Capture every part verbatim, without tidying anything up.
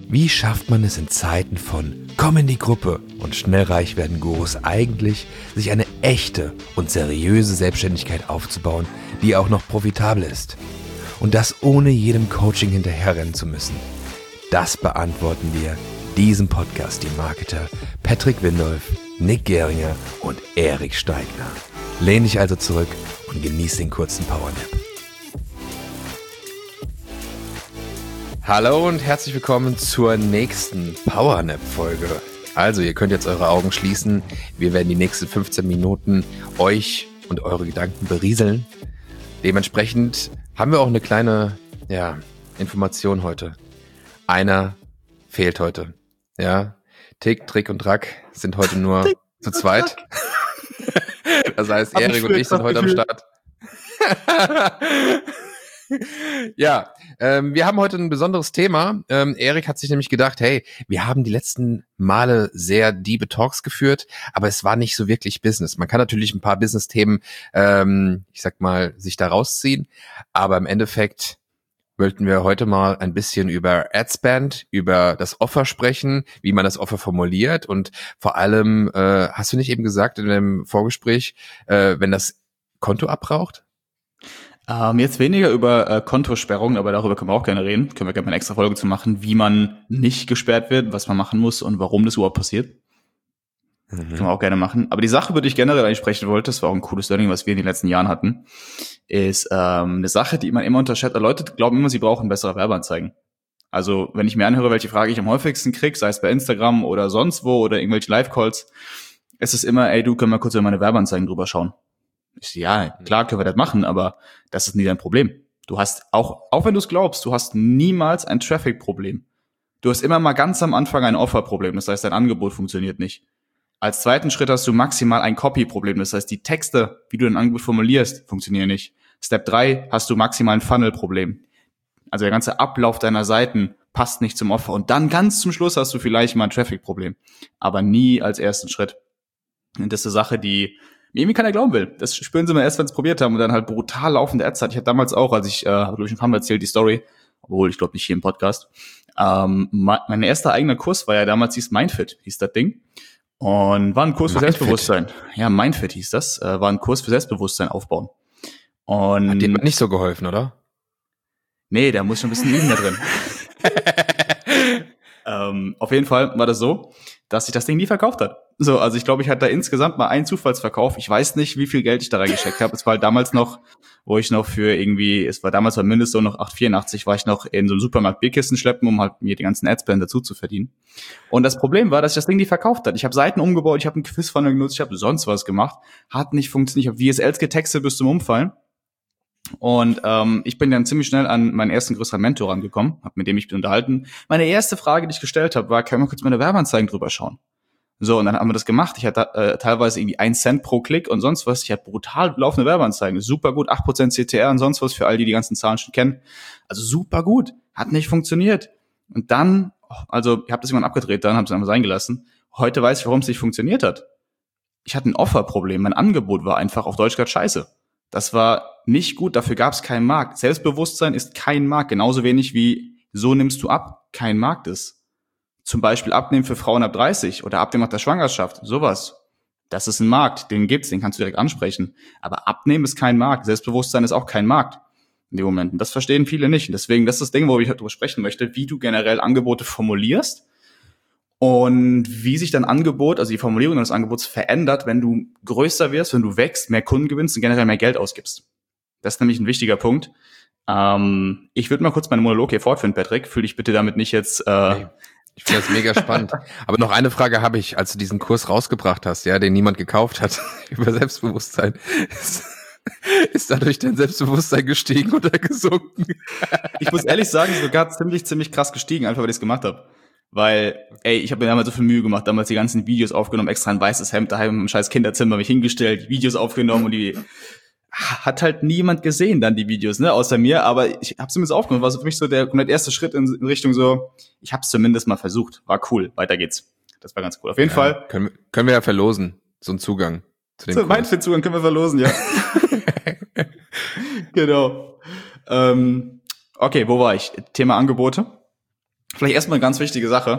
Wie schafft man es in Zeiten von Komm in die Gruppe und schnell reich werden Gurus eigentlich, sich eine echte und seriöse Selbstständigkeit aufzubauen, die auch noch profitabel ist? Und das ohne jedem Coaching hinterherrennen zu müssen. Das beantworten wir diesem Podcast die Marketer Patrick Windolf, Nick Geringer und Erik Steigner. Lehn dich also zurück und genieß den kurzen Powernap. Hallo und herzlich willkommen zur nächsten Powernap-Folge. Also, ihr könnt jetzt eure Augen schließen. Wir werden die nächsten fünfzehn Minuten euch und eure Gedanken berieseln. Dementsprechend haben wir auch eine kleine ja, Information heute. Einer fehlt heute. Ja, Tick, Trick und Track sind heute nur Tick, zu zweit. Das heißt, Erik und ich sind heute am Start. Ja, ähm, wir haben heute ein besonderes Thema. Ähm, Erik hat sich nämlich gedacht, hey, wir haben die letzten Male sehr diebe Talks geführt, aber es war nicht so wirklich Business. Man kann natürlich ein paar Business-Themen, ähm, ich sag mal, sich da rausziehen, aber im Endeffekt wollten wir heute mal ein bisschen über Adspend, über das Offer sprechen, wie man das Offer formuliert und vor allem, äh, hast du nicht eben gesagt in dem Vorgespräch, äh, wenn das Konto abbraucht? Ähm, jetzt weniger über äh, Kontosperrung, aber darüber können wir auch gerne reden. Können wir gerne mal eine extra Folge zu machen, wie man nicht gesperrt wird, was man machen muss und warum das überhaupt passiert. Mhm. Können wir auch gerne machen. Aber die Sache, über die ich generell eigentlich sprechen wollte, das war auch ein cooles Learning, was wir in den letzten Jahren hatten, ist ähm, eine Sache, die man immer unterschätzt. Leute glauben immer, sie brauchen bessere Werbeanzeigen. Also wenn ich mir anhöre, welche Frage ich am häufigsten kriege, sei es bei Instagram oder sonst wo oder irgendwelche Live-Calls, ist es immer, ey, du, können wir kurz über meine Werbeanzeigen drüber schauen. Ich so, ja, klar können wir das machen, aber das ist nie dein Problem. Du hast auch, auch wenn du es glaubst, du hast niemals ein Traffic-Problem. Du hast immer mal ganz am Anfang ein Offer-Problem, das heißt, dein Angebot funktioniert nicht. Als zweiten Schritt hast du maximal ein Copy-Problem, das heißt, die Texte, wie du dein Angebot formulierst, funktionieren nicht. Step drei hast du maximal ein Funnel-Problem. Also der ganze Ablauf deiner Seiten passt nicht zum Offer. Und dann ganz zum Schluss hast du vielleicht mal ein Traffic-Problem, aber nie als ersten Schritt. Und das ist eine Sache, die irgendwie keiner glauben will. Das spüren sie mal erst, wenn sie es probiert haben und dann halt brutal laufende Ads hat. Ich hatte damals auch, als ich, äh, habe ich schon ein paar Mal erzählt, die Story, obwohl ich glaube nicht hier im Podcast. Ähm, mein erster eigener Kurs war ja damals, hieß Mindfit, hieß das Ding. Und war ein Kurs für Mindfit. Selbstbewusstsein. Ja, Mindfit hieß das. Äh, war ein Kurs für Selbstbewusstsein aufbauen. Und hat dir nicht so geholfen, oder? Nee, da muss schon ein bisschen üben da drin. ähm, auf jeden Fall war das so, dass sich das Ding nie verkauft hat. So, also ich glaube, ich hatte da insgesamt mal einen Zufallsverkauf. Ich weiß nicht, wie viel Geld ich da reingesteckt habe. Es war halt damals noch, wo ich noch für irgendwie, es war damals beim Mindestlohn noch acht Euro vierundachtzig, war ich noch in so einem Supermarkt Bierkisten schleppen, um halt mir die ganzen Adspend dazu zu verdienen. Und das Problem war, dass ich das Ding nie verkauft hat. Ich habe Seiten umgebaut, ich habe einen Quiz-Funnel genutzt, ich habe sonst was gemacht. Hat nicht funktioniert. Ich habe V S Ls getextet bis zum Umfallen. Und ähm, ich bin dann ziemlich schnell an meinen ersten größeren Mentor rangekommen, hab mit dem ich bin unterhalten. Meine erste Frage, die ich gestellt habe, war, können wir kurz meine Werbeanzeigen drüber schauen? So, und dann haben wir das gemacht. Ich hatte äh, teilweise irgendwie ein Cent pro Klick und sonst was. Ich hatte brutal laufende Werbeanzeigen. Super gut, acht Prozent C T R und sonst was für all die, die ganzen Zahlen schon kennen. Also super gut. Hat nicht funktioniert. Und dann, also ich habe das irgendwann abgedreht, dann habe es einfach sein gelassen. Heute weiß ich, warum es nicht funktioniert hat. Ich hatte ein Offerproblem. Mein Angebot war einfach auf Deutsch gesagt scheiße. Das war nicht gut, dafür gab es keinen Markt. Selbstbewusstsein ist kein Markt, genauso wenig wie so nimmst du ab kein Markt ist. Zum Beispiel Abnehmen für Frauen ab dreißig oder Abnehmen nach der Schwangerschaft, sowas. Das ist ein Markt, den gibt's, den kannst du direkt ansprechen. Aber Abnehmen ist kein Markt, Selbstbewusstsein ist auch kein Markt in dem Moment. Und das verstehen viele nicht. Und deswegen, das ist das Ding, wo ich darüber sprechen möchte, wie du generell Angebote formulierst und wie sich dein Angebot, also die Formulierung deines Angebots verändert, wenn du größer wirst, wenn du wächst, mehr Kunden gewinnst und generell mehr Geld ausgibst. Das ist nämlich ein wichtiger Punkt. Ähm, ich würde mal kurz meinen Monolog hier fortführen, Patrick. Fühl dich bitte damit nicht jetzt... Äh, hey. Ich finde das mega spannend. Aber noch eine Frage habe ich, als du diesen Kurs rausgebracht hast, ja, den niemand gekauft hat, über Selbstbewusstsein. Ist, ist dadurch dein Selbstbewusstsein gestiegen oder gesunken? Ich muss ehrlich sagen, sogar ziemlich, ziemlich krass gestiegen, einfach weil ich es gemacht habe. Weil, ey, ich habe mir damals so viel Mühe gemacht, damals die ganzen Videos aufgenommen, extra ein weißes Hemd daheim im scheiß Kinderzimmer mich hingestellt, Videos aufgenommen und die hat halt niemand gesehen dann die Videos, ne, außer mir, aber ich habe zumindest aufgenommen, war so für mich so der komplett erste Schritt in, in Richtung so, ich habe es zumindest mal versucht, war cool, weiter geht's. Das war ganz cool. Auf jeden ja, Fall. Können, können wir ja verlosen, so einen Zugang zu dem so, Kurs. Mein Zugang können wir verlosen, ja. Genau. Ähm, okay, wo war ich? Thema Angebote. Vielleicht erstmal eine ganz wichtige Sache,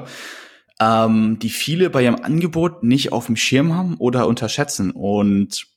ähm, die viele bei ihrem Angebot nicht auf dem Schirm haben oder unterschätzen. Und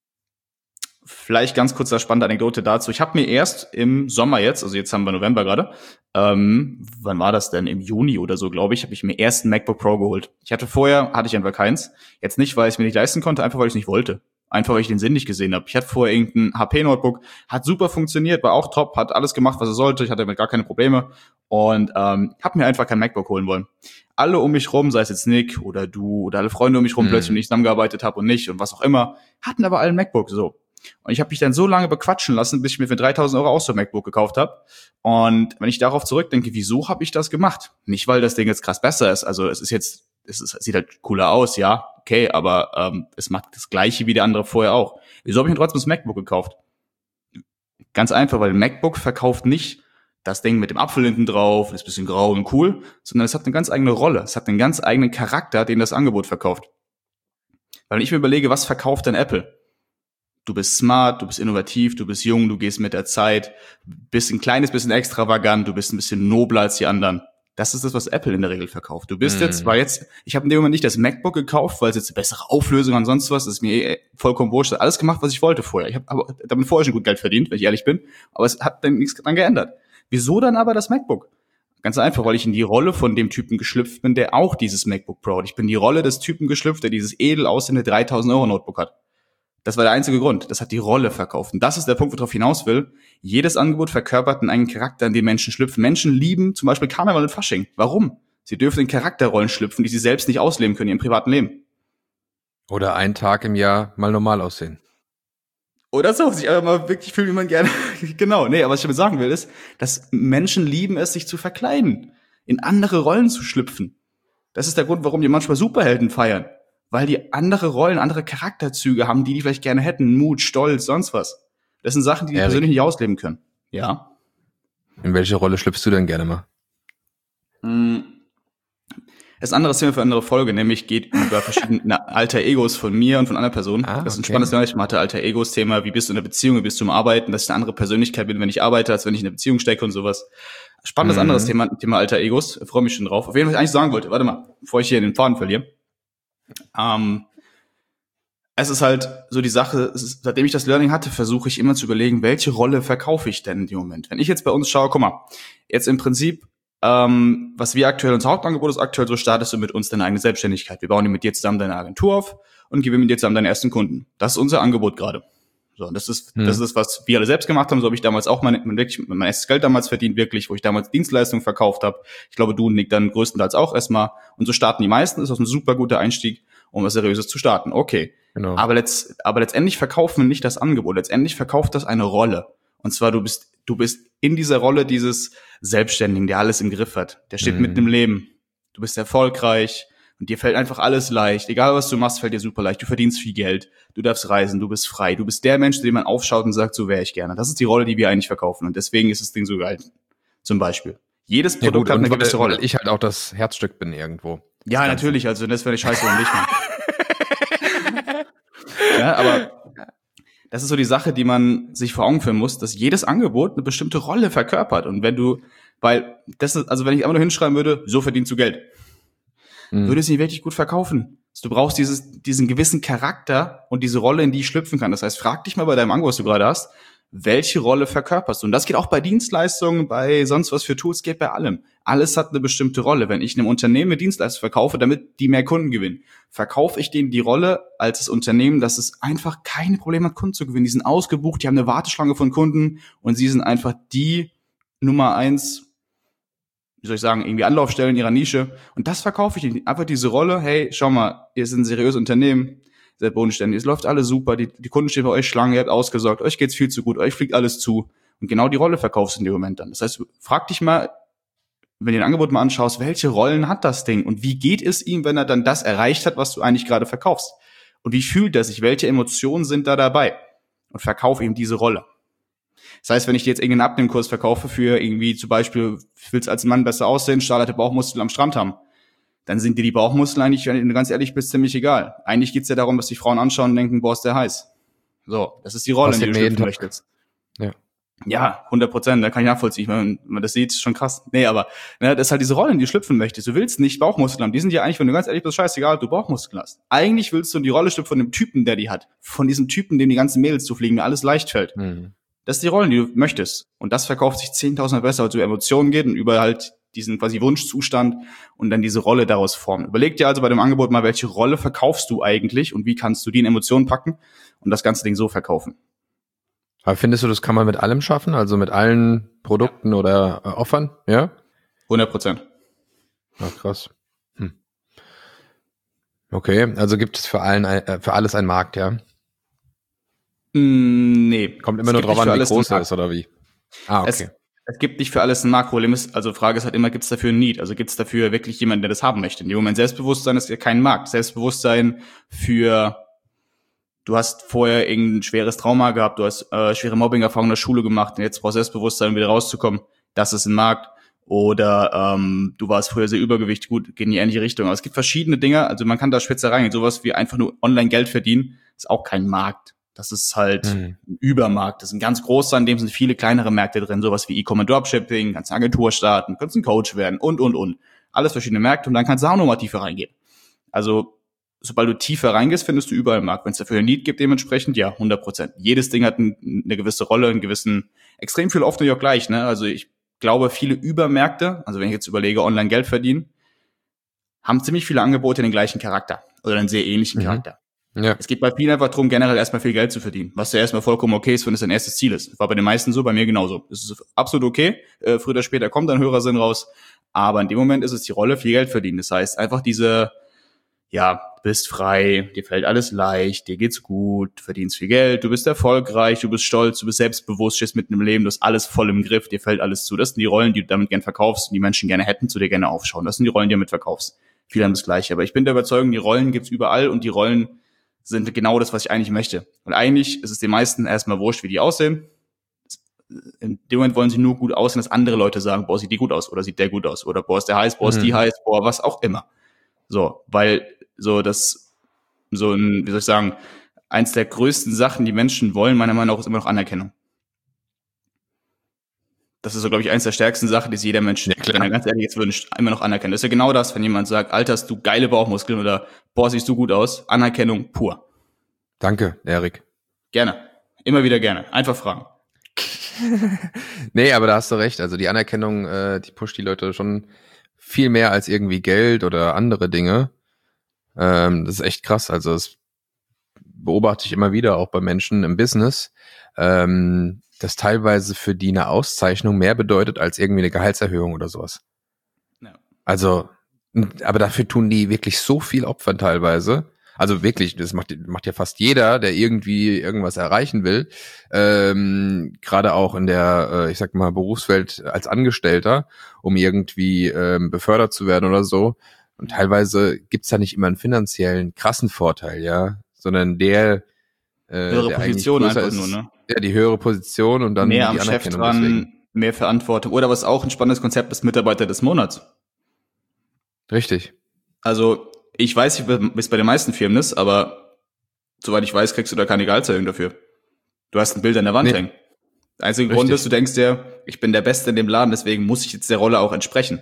vielleicht ganz kurz eine spannende Anekdote dazu. Ich habe mir erst im Sommer jetzt, also jetzt haben wir November gerade, ähm, wann war das denn? Im Juni oder so, glaube ich, habe ich mir erst ein MacBook Pro geholt. Ich hatte vorher, hatte ich einfach keins. Jetzt nicht, weil ich es mir nicht leisten konnte, einfach weil ich es nicht wollte. Einfach, weil ich den Sinn nicht gesehen habe. Ich hatte vorher irgendein H P-Notebook, hat super funktioniert, war auch top, hat alles gemacht, was er sollte. Ich hatte damit gar keine Probleme und ähm, habe mir einfach kein MacBook holen wollen. Alle um mich rum, sei es jetzt Nick oder du oder alle Freunde um mich rum, mhm. plötzlich, mit denen ich zusammengearbeitet habe und nicht und was auch immer, hatten aber alle ein MacBook, so. Und ich habe mich dann so lange bequatschen lassen, bis ich mir für dreitausend Euro auch so ein MacBook gekauft habe. Und wenn ich darauf zurückdenke, wieso habe ich das gemacht? Nicht, weil das Ding jetzt krass besser ist. Also es ist jetzt, es, ist, es sieht halt cooler aus, ja, okay, aber ähm, es macht das Gleiche wie der andere vorher auch. Wieso habe ich mir trotzdem das MacBook gekauft? Ganz einfach, weil ein MacBook verkauft nicht das Ding mit dem Apfel hinten drauf, ist ein bisschen grau und cool, sondern es hat eine ganz eigene Rolle. Es hat einen ganz eigenen Charakter, den das Angebot verkauft. Weil wenn ich mir überlege, was verkauft denn Apple? Du bist smart, du bist innovativ, du bist jung, du gehst mit der Zeit, bist ein kleines bisschen extravagant, du bist ein bisschen nobler als die anderen. Das ist das, was Apple in der Regel verkauft. Du bist mm. jetzt, war jetzt, ich habe in dem Moment nicht das MacBook gekauft, weil es jetzt eine bessere Auflösung und sonst was, das ist mir eh vollkommen wurscht. Alles gemacht, was ich wollte vorher. Ich habe aber damit vorher schon gut Geld verdient, wenn ich ehrlich bin, aber es hat dann nichts dran geändert. Wieso dann aber das MacBook? Ganz einfach, weil ich in die Rolle von dem Typen geschlüpft bin, der auch dieses MacBook Pro hat. Ich bin in die Rolle des Typen geschlüpft, der dieses edel aussehende dreitausend Euro Notebook hat. Das war der einzige Grund. Das hat die Rolle verkauft. Und das ist der Punkt, worauf ich hinaus will. Jedes Angebot verkörpert einen Charakter, in den Menschen schlüpfen. Menschen lieben zum Beispiel Karneval und Fasching. Warum? Sie dürfen in Charakterrollen schlüpfen, die sie selbst nicht ausleben können in ihrem privaten Leben. Oder einen Tag im Jahr mal normal aussehen. Oder so, sich einfach mal wirklich fühlen, wie man gerne. Genau, nee, aber was ich damit sagen will, ist, dass Menschen lieben es, sich zu verkleiden, in andere Rollen zu schlüpfen. Das ist der Grund, warum die manchmal Superhelden feiern. Weil die andere Rollen, andere Charakterzüge haben, die die vielleicht gerne hätten. Mut, Stolz, sonst was. Das sind Sachen, die die Erik, persönlich nicht ausleben können. Ja. In welche Rolle schlüpfst du denn gerne mal? Das ist ein anderes Thema für eine andere Folge, nämlich geht über verschiedene Alter Egos von mir und von einer Person. Ah, das ist ein okay. spannendes Thema. Ich hatte Alter Egos Thema, wie bist du in der Beziehung, wie bist du im Arbeiten, dass ich eine andere Persönlichkeit bin, wenn ich arbeite, als wenn ich in einer Beziehung stecke und sowas. Spannendes mhm. anderes Thema, Thema Alter Egos. Ich freue mich schon drauf. Auf jeden Fall, was ich eigentlich sagen wollte, warte mal, bevor ich hier den Faden verliere. Ähm, es ist halt so die Sache, es ist, seitdem ich das Learning hatte, versuche ich immer zu überlegen, welche Rolle verkaufe ich denn in dem Moment. Wenn ich jetzt bei uns schaue, guck mal, jetzt im Prinzip, ähm, was wir aktuell, unser Hauptangebot ist aktuell, so startest du mit uns deine eigene Selbstständigkeit. Wir bauen dir mit dir zusammen deine Agentur auf und geben mit dir zusammen deine ersten Kunden. Das ist unser Angebot gerade. So, das ist, hm. das ist, was wir alle selbst gemacht haben. So habe ich damals auch mein, mein, wirklich, mein erstes Geld damals verdient, wirklich, wo ich damals Dienstleistungen verkauft habe. Ich glaube, du und Nick dann größtenteils auch erstmal. Und so starten die meisten. Das ist auch ein super guter Einstieg, um was Seriöses zu starten. Okay. Genau. Aber, letzt, aber letztendlich verkaufen wir nicht das Angebot. Letztendlich verkauft das eine Rolle. Und zwar, du bist, du bist in dieser Rolle dieses Selbstständigen, der alles im Griff hat. Der steht mhm. mitten im Leben. Du bist erfolgreich. Und dir fällt einfach alles leicht. Egal, was du machst, fällt dir super leicht. Du verdienst viel Geld. Du darfst reisen. Du bist frei. Du bist der Mensch, zu dem man aufschaut und sagt, so wäre ich gerne. Das ist die Rolle, die wir eigentlich verkaufen. Und deswegen ist das Ding so geil. Zum Beispiel. Jedes Produkt ja, gut, hat eine gewisse Rolle. Weil ich halt auch das Herzstück bin irgendwo. Ja, das natürlich. Ganze. Also das wäre eine Scheiße und nicht mehr. Ja, aber das ist so die Sache, die man sich vor Augen führen muss, dass jedes Angebot eine bestimmte Rolle verkörpert. Und wenn du, weil das ist, also wenn ich einfach nur hinschreiben würde, so verdienst du Geld, mhm. würde es nicht wirklich gut verkaufen. Du brauchst dieses, diesen gewissen Charakter und diese Rolle, in die ich schlüpfen kann. Das heißt, frag dich mal bei deinem Angebot, was du gerade hast, welche Rolle verkörperst du? Und das geht auch bei Dienstleistungen, bei sonst was für Tools, geht bei allem. Alles hat eine bestimmte Rolle. Wenn ich einem Unternehmen eine Dienstleistung verkaufe, damit die mehr Kunden gewinnen, verkaufe ich denen die Rolle als das Unternehmen, dass es einfach keine Probleme hat, Kunden zu gewinnen. Die sind ausgebucht, die haben eine Warteschlange von Kunden und sie sind einfach die Nummer eins, wie soll ich sagen, irgendwie Anlaufstellen in ihrer Nische. Und das verkaufe ich ihnen. Einfach diese Rolle, hey, schau mal, ihr seid ein seriöses Unternehmen, sehr bodenständig, es läuft alles super, die, die Kunden stehen bei euch Schlange, ihr habt ausgesorgt, euch geht's viel zu gut, euch fliegt alles zu. Und genau die Rolle verkaufst du in dem Moment dann. Das heißt, frag dich mal, wenn du ein Angebot mal anschaust, welche Rollen hat das Ding? Und wie geht es ihm, wenn er dann das erreicht hat, was du eigentlich gerade verkaufst? Und wie fühlt er sich? Welche Emotionen sind da dabei? Und verkauf ihm diese Rolle. Das heißt, wenn ich dir jetzt irgendeinen Abnehmkurs verkaufe für irgendwie zum Beispiel, willst als Mann besser aussehen, starke Bauchmuskeln am Strand haben, dann sind dir die Bauchmuskeln eigentlich, wenn du ganz ehrlich bist, ziemlich egal. Eigentlich geht's ja darum, dass die Frauen anschauen und denken, boah, ist der heiß. So, das ist die Rolle, in die du schlüpfen möchtest. Ja. Ja, hundert Prozent, da kann ich nachvollziehen. Wenn man das sieht, ist schon krass. Nee, aber ne, das ist halt diese Rollen, die du schlüpfen möchtest. Du willst nicht Bauchmuskeln haben. Die sind ja eigentlich, wenn du ganz ehrlich bist, scheißegal, ob du Bauchmuskeln hast. Eigentlich willst du die Rolle schlüpfen von dem Typen, der die hat. Von diesem Typen, dem die ganzen Mädels zufliegen, der alles leicht fällt. Mhm. Das sind die Rollen, die du möchtest. Und das verkauft sich zehntausend besser, als über Emotionen geht und über halt diesen quasi Wunschzustand und dann diese Rolle daraus formen. Überleg dir also bei dem Angebot mal, welche Rolle verkaufst du eigentlich und wie kannst du die in Emotionen packen und das ganze Ding so verkaufen. Aber findest du, das kann man mit allem schaffen? Also mit allen Produkten ja. oder äh, Offern? Ja? hundert Prozent. Ach, krass. Hm. Okay, also gibt es für allen äh, für alles einen Markt, ja? Mm, nee. Kommt immer nur drauf an, wie groß er ist oder wie? Ah, okay. Es, es gibt nicht für alles ein Marktproblem. Also Frage ist halt immer, gibt es dafür ein Need? Also gibt es dafür wirklich jemanden, der das haben möchte? In dem Moment Selbstbewusstsein ist ja kein Markt. Selbstbewusstsein für du hast vorher irgendein schweres Trauma gehabt, du hast äh, schwere Mobbing-Erfahrungen in der Schule gemacht und jetzt brauchst du Selbstbewusstsein, um wieder rauszukommen. Das ist ein Markt. Oder ähm, du warst früher sehr übergewichtig, gut, geht in die ähnliche Richtung. Aber es gibt verschiedene Dinge, also man kann da spitzer reingehen. Sowas wie einfach nur online Geld verdienen, ist auch kein Markt. Das ist halt mhm. ein Übermarkt. Das ist ein ganz großer, in dem sind viele kleinere Märkte drin, sowas wie E-Com und Dropshipping, kannst eine Agentur starten, kannst ein Coach werden und, und, und. Alles verschiedene Märkte und dann kannst du auch nochmal tiefer reingehen. Also sobald du tiefer reingehst, findest du überall einen Markt. Wenn es dafür ein Need gibt, dementsprechend, ja, hundert Prozent. Jedes Ding hat ein, eine gewisse Rolle, einen gewissen, extrem viel oft natürlich auch gleich, ne? Also ich glaube, viele Übermärkte, also wenn ich jetzt überlege, online Geld verdienen, haben ziemlich viele Angebote den gleichen Charakter oder einen sehr ähnlichen mhm. Charakter. Ja. Es geht bei vielen einfach darum, generell erstmal viel Geld zu verdienen, was ja erstmal vollkommen okay ist, wenn es dein erstes Ziel ist. War bei den meisten so, bei mir genauso. Es ist absolut okay, äh, früher oder später kommt ein höherer Sinn raus, aber in dem Moment ist es die Rolle, viel Geld verdienen. Das heißt, einfach diese, ja, du bist frei, dir fällt alles leicht, dir geht's gut, du verdienst viel Geld, du bist erfolgreich, du bist stolz, du bist selbstbewusst, stehst mitten im Leben, du hast alles voll im Griff, dir fällt alles zu. Das sind die Rollen, die du damit gern verkaufst und die Menschen gerne hätten, zu dir gerne aufschauen. Das sind die Rollen, die du damit verkaufst. Viele haben das Gleiche, aber ich bin der Überzeugung, die Rollen gibt's überall und die Rollen sind genau das, was ich eigentlich möchte. Und eigentlich ist es den meisten erstmal wurscht, wie die aussehen. In dem Moment wollen sie nur gut aussehen, dass andere Leute sagen, boah, sieht die gut aus oder sieht der gut aus oder boah, ist der heiß, boah, ist die heiß, boah, was auch immer. So, weil so das, so ein, wie soll ich sagen, eins der größten Sachen, die Menschen wollen, meiner Meinung nach, ist immer noch Anerkennung. Das ist so, glaube ich, eins der stärksten Sachen, die sich jeder Mensch, ja, wenn er ganz ehrlich jetzt wünscht, immer noch anerkennen. Das ist ja genau das, wenn jemand sagt, Alter, hast du geile Bauchmuskeln oder boah, siehst du gut aus. Anerkennung pur. Danke, Erik. Gerne. Immer wieder gerne. Einfach fragen. Nee, aber da hast du recht. Also die Anerkennung, äh, die pusht die Leute schon viel mehr als irgendwie Geld oder andere Dinge. Ähm, das ist echt krass. Also das beobachte ich immer wieder, auch bei Menschen im Business, ähm, dass teilweise für die eine Auszeichnung mehr bedeutet als irgendwie eine Gehaltserhöhung oder sowas. Ja. Also, aber dafür tun die wirklich so viel Opfern teilweise. Also wirklich, das macht, macht ja fast jeder, der irgendwie irgendwas erreichen will. Ähm, gerade auch in der, äh, ich sag mal, Berufswelt als Angestellter, um irgendwie ähm, befördert zu werden oder so. Und teilweise gibt's da nicht immer einen finanziellen krassen Vorteil, ja, sondern der äh, höhere der Position einfach ist, nur, ne? Ja, die höhere Position und dann mehr die am Anerkennung. Chef dran, deswegen. Mehr Verantwortung. Oder was auch ein spannendes Konzept ist, Mitarbeiter des Monats. Richtig. Also ich weiß nicht, wie es bei den meisten Firmen ist, aber soweit ich weiß, kriegst du da keine Gehaltserhöhung dafür. Du hast ein Bild an der Wand nee. hängen. Der einzige Richtig. Grund ist, du denkst dir, ich bin der Beste in dem Laden, deswegen muss ich jetzt der Rolle auch entsprechen.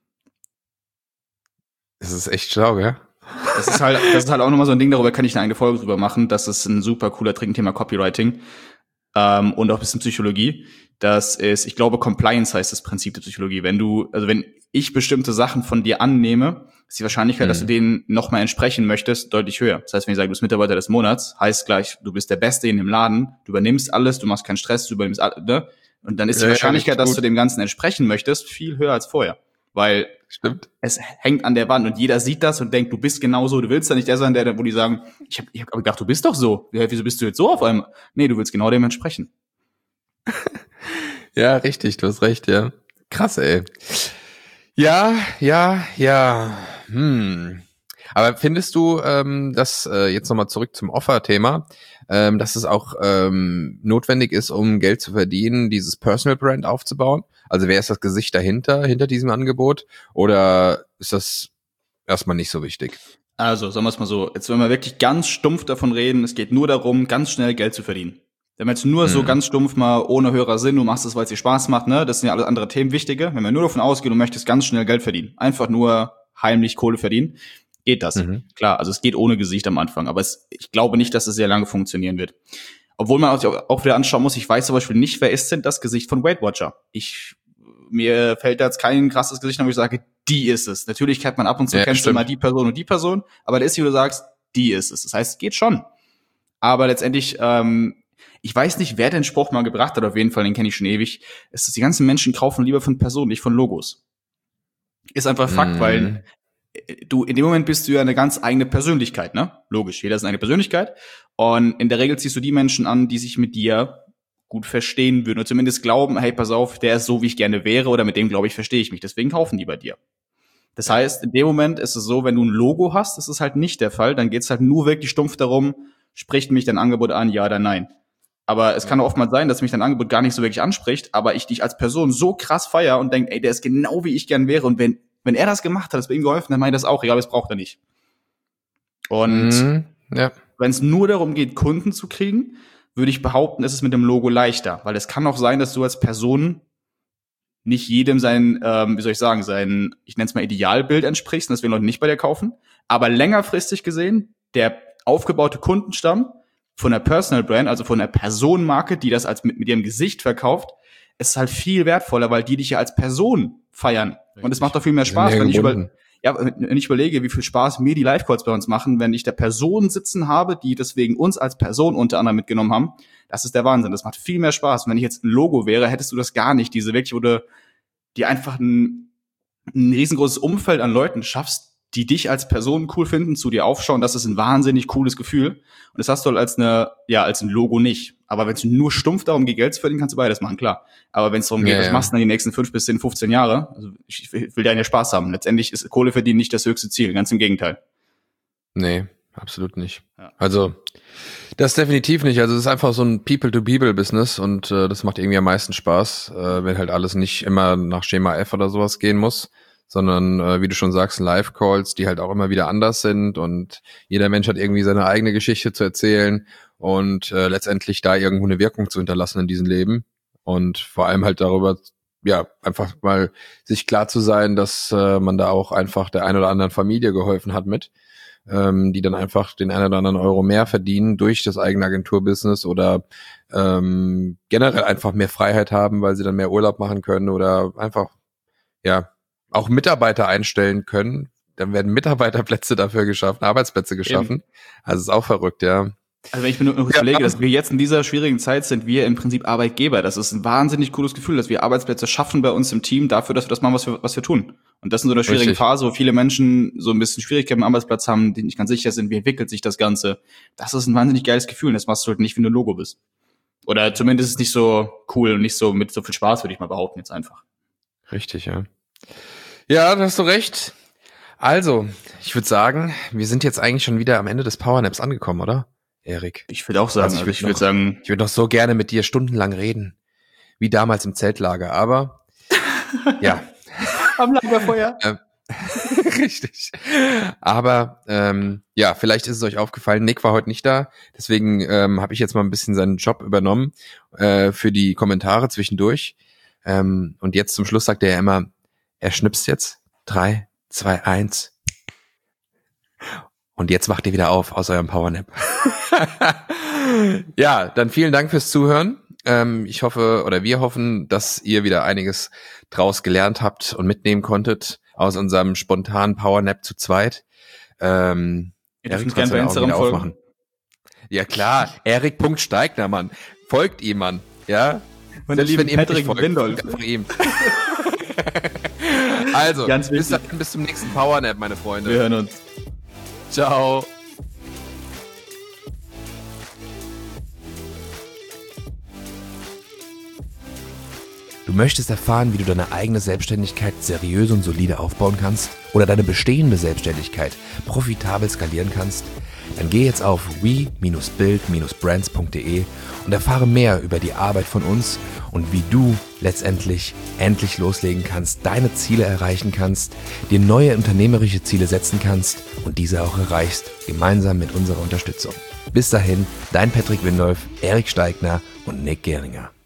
Das ist echt schlau, gell? Das ist halt, das ist halt auch nochmal so ein Ding, darüber kann ich eine eigene Folge drüber machen. Das ist ein super cooler Trick, Thema Copywriting. Ähm, und auch ein bisschen Psychologie. Das ist, ich glaube, Compliance heißt das Prinzip der Psychologie. Wenn du, also wenn ich bestimmte Sachen von dir annehme, ist die Wahrscheinlichkeit, mhm. dass du denen nochmal entsprechen möchtest, deutlich höher. Das heißt, wenn ich sage, du bist Mitarbeiter des Monats, heißt gleich, du bist der Beste in dem Laden, du übernimmst alles, du machst keinen Stress, du übernimmst alles, ne? Und dann ist die ja, Wahrscheinlichkeit, ja, dass du dem Ganzen entsprechen möchtest, viel höher als vorher. Weil Stimmt. Es hängt an der Wand und jeder sieht das und denkt, du bist genauso, du willst ja nicht der sein, der, wo die sagen, ich habe ich hab gedacht, du bist doch so. Ja, wieso bist du jetzt so auf einmal? Nee, du willst genau dem entsprechen. Ja, richtig, du hast recht, ja. Krass, ey. Ja, ja, ja. Hm. Aber findest du, ähm, dass, äh, jetzt nochmal zurück zum Offer-Thema, ähm, dass es auch ähm, notwendig ist, um Geld zu verdienen, dieses Personal Brand aufzubauen? Also wer ist das Gesicht dahinter, hinter diesem Angebot? Oder ist das erstmal nicht so wichtig? Also, sagen wir es mal so, jetzt wenn wir wirklich ganz stumpf davon reden, es geht nur darum, ganz schnell Geld zu verdienen. Wenn man jetzt nur Mhm. so ganz stumpf mal ohne höherer Sinn, du machst es, weil es dir Spaß macht, ne, das sind ja alle andere Themen wichtige. Wenn man nur davon ausgeht, du möchtest ganz schnell Geld verdienen, einfach nur heimlich Kohle verdienen, geht das. Mhm. Klar, also es geht ohne Gesicht am Anfang, aber es, ich glaube nicht, dass es sehr lange funktionieren wird. Obwohl man auch, auch wieder anschauen muss, ich weiß zum Beispiel nicht, wer ist denn das Gesicht von Weight Watcher? Ich, mir fällt da jetzt kein krasses Gesicht, wo ich sage, die ist es. Natürlich kennt man ab und zu, Ja, kennst du stimmt. mal die Person und die Person, aber da ist, wie du sagst, die ist es. Das heißt, es geht schon. Aber letztendlich, ähm, ich weiß nicht, wer den Spruch mal gebracht hat, auf jeden Fall, den kenne ich schon ewig, ist, dass die ganzen Menschen kaufen lieber von Personen, nicht von Logos. Ist einfach Fakt, Mhm. weil du, in dem Moment bist du ja eine ganz eigene Persönlichkeit, ne? Logisch, jeder ist eine Persönlichkeit. Und in der Regel ziehst du die Menschen an, die sich mit dir gut verstehen würden. Oder zumindest glauben, hey, pass auf, der ist so, wie ich gerne wäre, oder mit dem, glaube ich, verstehe ich mich. Deswegen kaufen die bei dir. Das heißt, in dem Moment ist es so, wenn du ein Logo hast, ist es halt nicht der Fall. Dann geht es halt nur wirklich stumpf darum, spricht mich dein Angebot an, ja oder nein. Aber es kann auch oftmals sein, dass mich dein Angebot gar nicht so wirklich anspricht, aber ich dich als Person so krass feier und denke, ey, der ist genau, wie ich gern wäre. Und wenn wenn er das gemacht hat, das bei ihm geholfen, dann meine ich das auch, egal, das braucht er nicht. Und Mhm. Ja. wenn es nur darum geht, Kunden zu kriegen, würde ich behaupten, ist es mit dem Logo leichter. Weil es kann auch sein, dass du als Person nicht jedem sein, ähm, wie soll ich sagen, sein, ich nenne es mal Idealbild entsprichst und deswegen Leute nicht bei dir kaufen. Aber längerfristig gesehen, der aufgebaute Kundenstamm von der Personal Brand, also von der Personenmarke, die das als mit, mit ihrem Gesicht verkauft, ist halt viel wertvoller, weil die dich ja als Person feiern. Richtig. Und es macht doch viel mehr Spaß, Näher wenn ich, über, gebunden. ja, wenn ich überlege, wie viel Spaß mir die Live-Calls bei uns machen, wenn ich da Personen sitzen habe, die deswegen uns als Person unter anderem mitgenommen haben. Das ist der Wahnsinn. Das macht viel mehr Spaß. Und wenn ich jetzt ein Logo wäre, hättest du das gar nicht. Diese wirklich, wo du die einfach ein, ein riesengroßes Umfeld an Leuten schaffst, die dich als Person cool finden, zu dir aufschauen, das ist ein wahnsinnig cooles Gefühl. Und das hast du halt als eine, ja, als ein Logo nicht. Aber wenn es nur stumpf darum geht, Geld zu verdienen, kannst du beides machen, klar. Aber wenn es darum geht, Ja, was ja. machst du denn die nächsten fünf bis zehn, fünfzehn Jahre? Also ich will da ja Spaß haben. Letztendlich ist Kohle verdienen nicht das höchste Ziel, ganz im Gegenteil. Nee, absolut nicht. Ja. Also, das definitiv nicht. Also, es ist einfach so ein People-to-People-Business und äh, das macht irgendwie am meisten Spaß, äh, wenn halt alles nicht immer nach Schema F oder sowas gehen muss, sondern, äh, wie du schon sagst, Live-Calls, die halt auch immer wieder anders sind und jeder Mensch hat irgendwie seine eigene Geschichte zu erzählen und äh, letztendlich da irgendwo eine Wirkung zu hinterlassen in diesem Leben und vor allem halt darüber, ja, einfach mal sich klar zu sein, dass äh, man da auch einfach der ein oder anderen Familie geholfen hat mit, ähm, die dann einfach den einen oder anderen Euro mehr verdienen durch das eigene Agenturbusiness oder ähm, generell einfach mehr Freiheit haben, weil sie dann mehr Urlaub machen können oder einfach, ja, auch Mitarbeiter einstellen können. Dann werden Mitarbeiterplätze dafür geschaffen, Arbeitsplätze geschaffen. Eben. Also ist auch verrückt, ja. Also wenn ich mir nur noch Ja, überlege, dass wir jetzt in dieser schwierigen Zeit sind, wir im Prinzip Arbeitgeber. Das ist ein wahnsinnig cooles Gefühl, dass wir Arbeitsplätze schaffen bei uns im Team dafür, dass wir das machen, was wir, was wir tun. Und das in so einer schwierigen Richtig. Phase, wo viele Menschen so ein bisschen Schwierigkeiten am Arbeitsplatz haben, die nicht ganz sicher sind, wie entwickelt sich das Ganze. Das ist ein wahnsinnig geiles Gefühl und das machst du halt nicht, wenn du ein Logo bist. Oder zumindest ist es nicht so cool und nicht so mit so viel Spaß, würde ich mal behaupten jetzt einfach. Richtig, ja. Ja, da hast du recht. Also, ich würde sagen, wir sind jetzt eigentlich schon wieder am Ende des Powernaps angekommen, oder, Erik? Ich würde auch sagen, Also ich also würd ich würde noch- sagen, Ich würde noch so gerne mit dir stundenlang reden, wie damals im Zeltlager, aber ja, am Lagerfeuer. richtig. Aber ähm, ja, vielleicht ist es euch aufgefallen, Nick war heute nicht da, deswegen ähm, habe ich jetzt mal ein bisschen seinen Job übernommen äh, für die Kommentare zwischendurch. Ähm, und jetzt zum Schluss sagt er ja immer, er schnipst jetzt. Drei, zwei, eins. Und jetzt wacht ihr wieder auf aus eurem Powernap. Ja, dann vielen Dank fürs Zuhören. Ähm, ich hoffe, oder wir hoffen, dass ihr wieder einiges draus gelernt habt und mitnehmen konntet aus unserem spontanen Powernap zu zweit. Ähm, Ihr dürft Erik, uns gerne bei kannst du deine Instagram Augen folgen. aufmachen? Ja klar, Erik.Steigner, Mann. Folgt ihm, Mann. Ja? Meine Selbst lieben wenn ihr mir nicht Patrick folgt, Windolf. folgt einfach ihm. Also, Ganz bis, wichtig. dann, bis zum nächsten Powernap, meine Freunde. Wir hören uns. Ciao. Du möchtest erfahren, wie du deine eigene Selbstständigkeit seriös und solide aufbauen kannst oder deine bestehende Selbstständigkeit profitabel skalieren kannst? Dann geh jetzt auf we build brands punkt de und erfahre mehr über die Arbeit von uns und wie du letztendlich endlich loslegen kannst, deine Ziele erreichen kannst, dir neue unternehmerische Ziele setzen kannst und diese auch erreichst, gemeinsam mit unserer Unterstützung. Bis dahin, dein Patrick Windolf, Erik Steigner und Nick Geringer.